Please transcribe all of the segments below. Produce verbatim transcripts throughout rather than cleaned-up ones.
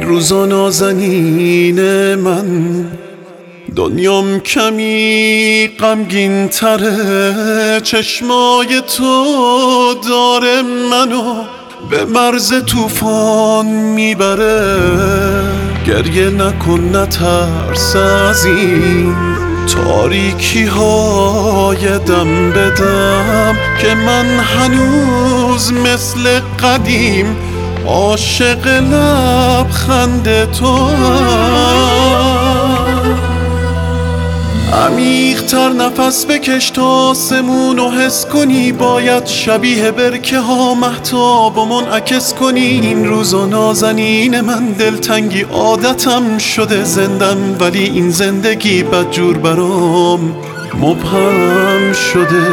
روزا نازنین من، دنیام کمی غمگین تره. چشمای تو داره منو به مرز طوفان میبره. گریه نکن نترس از این تاریکی های دم بدم، که من هنوز مثل قدیم عاشق لبخند تو. عمیق تر نفس بکش تا آسمونو حس کنی. باید شبیه برکه ها مهتاب و منعکس کنی. این روزا نازنین من، دلتنگی عادتم شده زندم، ولی این زندگی بدجور برام مبهم شده.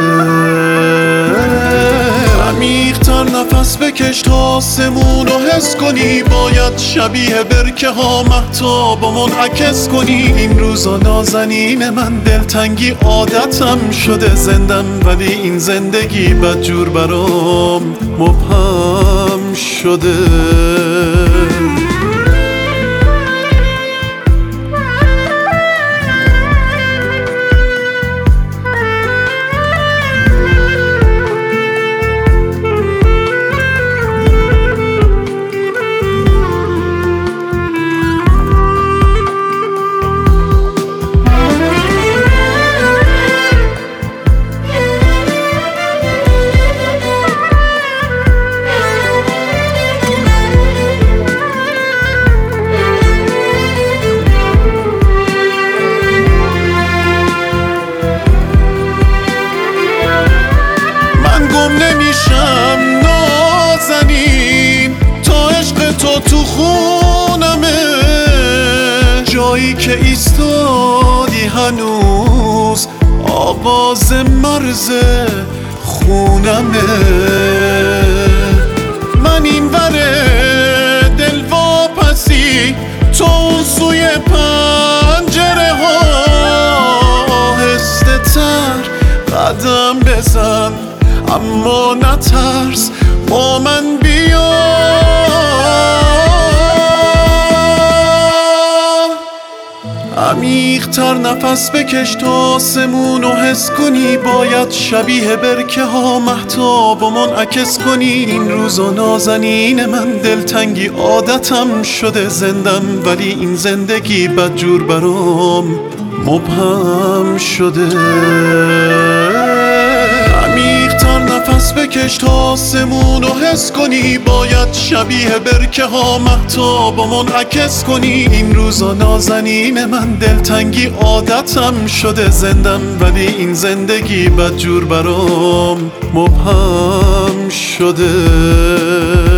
عمیق تر نفس بکش تا آسمونو حس کنی. باید شبیه برکه ها مهتاب و منعکس کنی. این روزا نازنین من، دلتنگی عادتم شده زندم، ولی این زندگی بدجور برام مبهم شده. نمیشم نازنین تا عشق تو تو خونمه. جایی که ایستادی هنوز آواز مرز خونمه. من این وره دل واپسی، تو اون سوی پنجره ها. آهسته تر قدم بزن اما نترس، با من بیا. عمیق تر نفس بکش تا آسمونو حس کنی. باید شبیه برکه ها مهتاب و منعکس کنی. این روزا نازنین من، دلتنگی عادتم شده زندم، ولی این زندگی بدجور برام مبهم شده. نفس بکش تا آسمونو حس کنی. باید شبیه برکه ها مهتاب و منعکس کنی. این روزا نازنین من، دلتنگی عادتم شده زندم، ولی این زندگی بدجور برام مبهم شده.